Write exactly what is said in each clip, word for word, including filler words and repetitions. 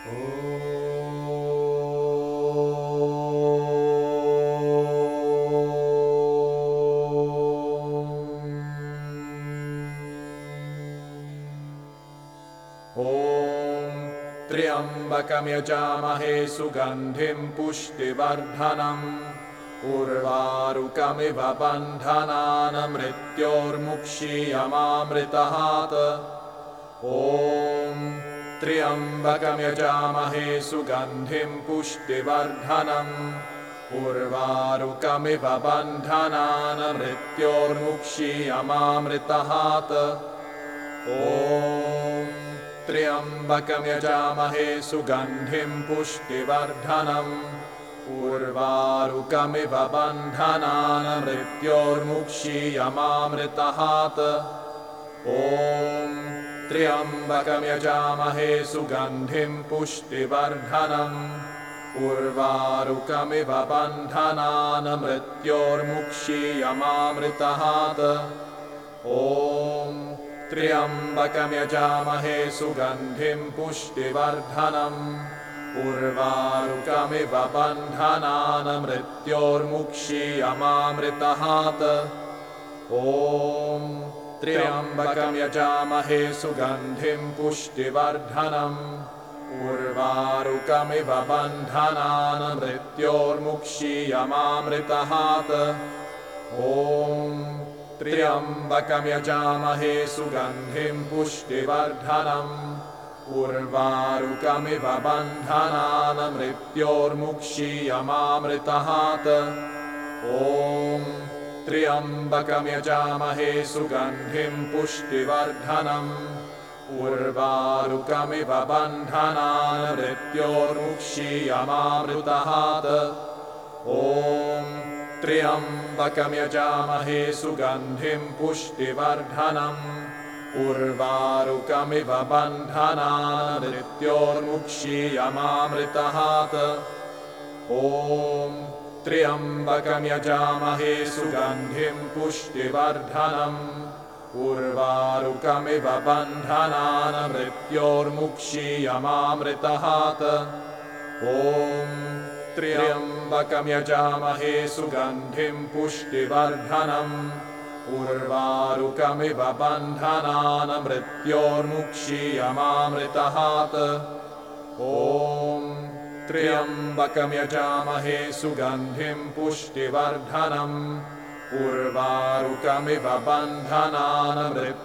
त्र्यम्बकं यजामहे सुगन्धिं पुष्टिवर्धनम् उर्वारुकमिव बन्धनान् मृत्योर्मुक्षीयमामृतात्। ॐ त्र्यम्बकं यजामहे सुगन्धिं पुष्टिवर्धनम् उर्वारुकमिव बन्धनान् मृत्योर्मुक्षीयमामृतात्। ॐ त्र्यम्बकं यजामहे सुगन्धिं पुष्टिवर्धनम् उर्वारुकमिव बन्धनान् मृत्योर्मुक्षीयमामृतात्। ॐ त्र्यम्बकं यजामहे सुगन्धिं पुष्टिवर्धनम् उर्वारुकमिव बन्धनान् मृत्योर्मुक्षीयमामृतात्। ॐ त्र्यम्बकं यजामहे सुगन्धिं पुष्टिवर्धनम् उर्वारुकमिव बन्धनान् मृत्योर्मुक्षीयमामृतात्। ॐ त्र्यम्बकं यजामहे सुगन्धिं पुष्टिवर्धनम् उर्वारुकमिव बन्धनान् मृत्योर्मुक्षीयमामृतात्। ॐ त्र्यम्बकं यजामहे सुगन्धिं पुष्टिवर्धनम् उर्वारुकमिव बन्धनान् मृत्योर्मुक्षीयमामृतात्। ॐ त्र्यम्बकं यजामहे सुगन्धिं पुष्टिवर्धनम् उर्वारुकमिव बन्धनान् मृत्योर्मुक्षीयमामृतात्। ॐ त्र्यम्बकं यजामहे सुगन्धिं पुष्टिवर्धनम् उर्वारुकमिव बन्धनान् मृत्योर्मुक्षीयमामृतात्। ॐ त्र्यम्बकं यजामहे सुगन्धिं पुष्टिवर्धनम् उर्वारुकमिव बन्धनान् मृत्योर्मुक्षीयमामृतात्। ॐ त्र्यम्बकं यजामहे सुगन्धिं पुष्टिवर्धनम् उर्वारुकमिव बन्धनान् मृत्योर्मुक्षीयमामृतात्। ॐ त्र्यम्बकं यजामहे सुगन्धिं पुष्टिवर्धनम् उर्वारुकमिव बन्धनान्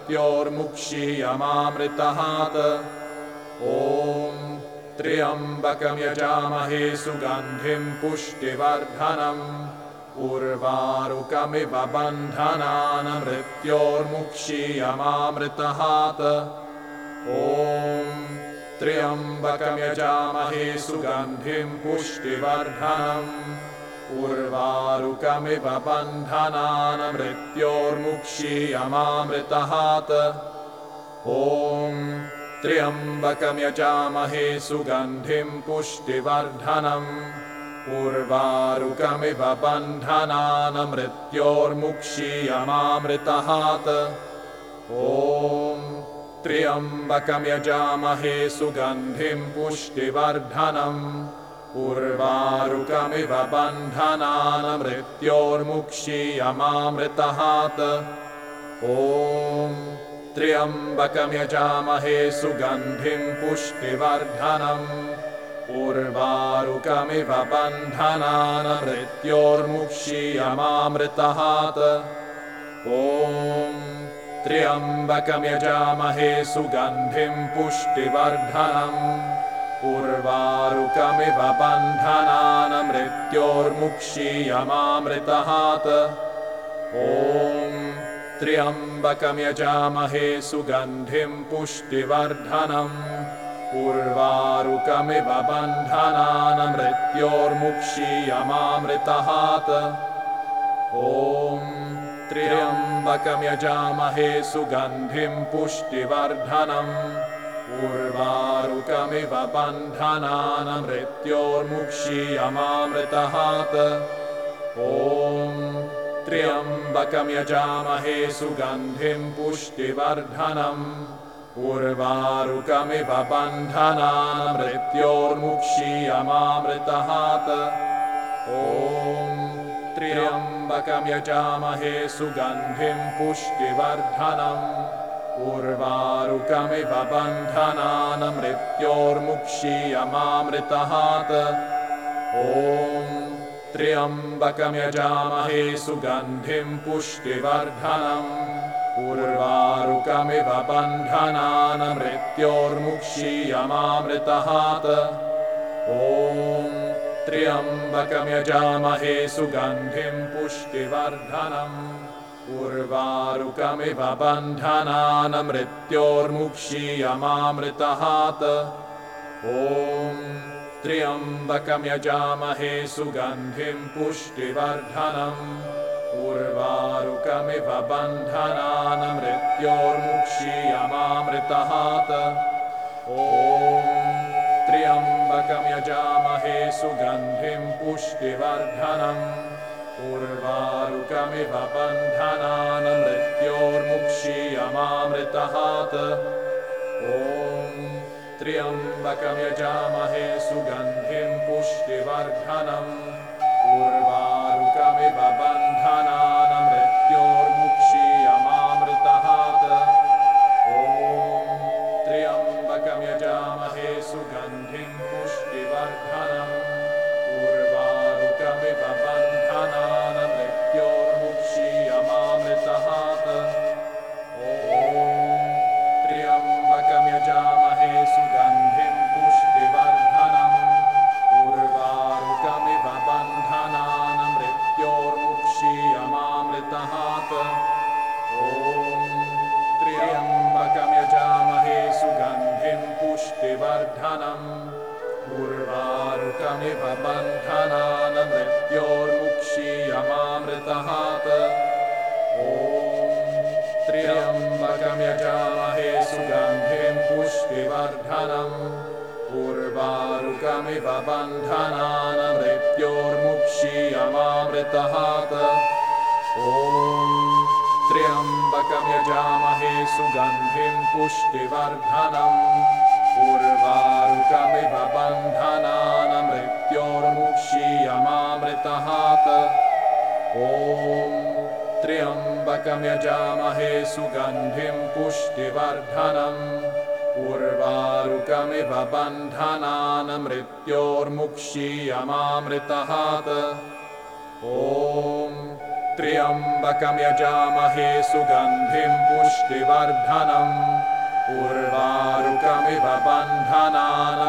मृत्योर्मुक्षीयमामृतात्। ॐ त्र्यम्बकं यजामहे सुगन्धिं पुष्टिवर्धनम् उर्वारुकमिव बन्धनान् मृत्योर्मुक्षीयमामृतात्। ॐ त्र्यम्बकं यजामहे सुगन्धिं पुष्टिवर्धनम् उर्वारुकमिव बन्धनान् मृत्योर्मुक्षीयमामृतात्। ॐ त्र्यम्बकं यजामहे सुगन्धिं पुष्टिवर्धनम् उर्वारुकमिव बन्धनान् मृत्योर्मुक्षीयमामृतात्। ॐ त्र्यम्बकं यजामहे सुगन्धिं पुष्टिवर्धनम् उर्वारुकमिव बन्धनान् मृत्योर्मुक्षीयमामृतात्। ॐ त्र्यम्बकं यजामहे सुगन्धिं पुष्टिवर्धनम् उर्वारुकमिव बन्धनान् मृत्योर्मुक्षीयमामृतात्। ॐ त्र्यम्बकं यजामहे सुगन्धिं पुष्टिवर्धनम् उर्वारुकमिव बन्धनान् मृत्योर्मुक्षीयमामृतात्। ॐ त्र्यम्बकं यजामहे सुगन्धिं पुष्टिवर्धनम् उर्वारुकमिव बन्धनान् मृत्योर्मुक्षीयमामृतात्। ॐ त्र्यम्बकं यजामहे सुगन्धिं पुष्टिवर्धनम् उर्वारुकमिव बन्धनान् मृत्योर्मुक्षीयमामृतात्। ॐ त्र्यम्बकं यजामहे सुगन्धिं पुष्टिवर्धनम् उर्वारुकमिव बन्धनान् मृत्योर्मुक्षीयमामृतात्। ॐ त्र्यम्बकं यजामहे सुगन्धिं पुष्टिवर्धनम् उर्वारुकमिव बन्धनान् मृत्योर्मुक्षीयमामृतात्। ॐ त्र्यम्बकं यजामहे सुगन्धिं पुष्टिवर्धनम् उर्वारुकमिव बन्धनान् मृत्योर्मुक्षीयमामृतात्। ॐ त्र्यम्बकं यजामहे सुगन्धिं पुष्टिवर्धनम् उर्वारुकमिव बन्धनान् मृत्योर्मुक्षीयमामृतात्। ॐ त्र्यम्बकं यजामहे सुगन्धिं पुष्टिवर्धनम् उर्वारुकमिव बन्धनान् मृत्योर्मुक्षीयमामृतात्। ॐ त्र्यम्बकं यजामहे सुगन्धिं पुष्टिवर्धनम् उर्वारुकमिव बन्धनान् मृत्योर्मुक्षीयमामृतात्। ॐ त्र्यम्बकं यजामहे सुगन्धिं पुष्टिवर्धनम् उर्वारुकमिव बन्धनान् मृत्योर्मुक्षीयमामृतात्। ॐ त्र्यम्बकं यजामहे सुगन्धिं पुष्टिवर्धनम् उर्वारुकमिव बन्धनान् मृत्योर्मुक्षीयमामृतात्। ॐ त्र्यम्बकं यजामहे सुगन्धिं पुष्टिवर्धनम् उर्वारुकमिव बन्धनान् मृत्योर्मुक्षीयमामृतात्। ॐ त्र्यम्बकं यजामहे सुगन्धिं पुष्टिवर्धनम् उर्वारुकमिव बन्धनान् मृत्योर्मुक्षीयमामृतात्। ॐ त्र्यम्बकं यजामहे सुगन्धिं पुष्टिवर्धनम् उर्वारुकमिव बन्धनान् मृत्योर्मुक्षीयमामृतात्। ॐ त्र्यम्बकं यजामहे सुगन्धिं पुष्टिवर्धनम् उर्वारुकमिव बन्धनान् मृत्योर्मुक्षीयमामृतात्। ॐ त्र्यम्बकं यजामहे सुगन्धिं पुष्टिवर्धनम् उर्वारुकमिव बन्धनान् मृत्योर्मुक्षीयमामृतात्। ॐ त्र्यम्बकं यजामहे सुगन्धिं पुष्टिवर्धनम् उर्वारुकमिव बन्धनान्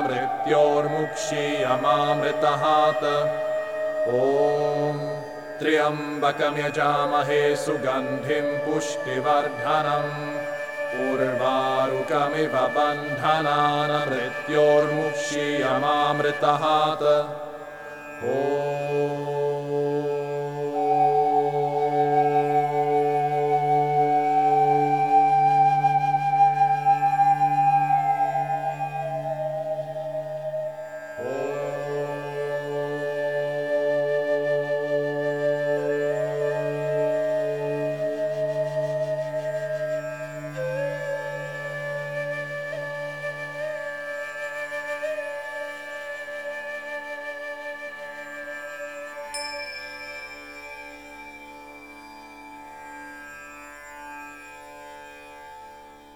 मृत्योर्मुक्षीयमामृतात्। ॐ त्र्यम्बकं यजामहे सुगन्धिं पुष्टिवर्धनम् उर्वारुकमिव बन्धनान् मृत्योर्मुक्षीयमामृतात्। ॐ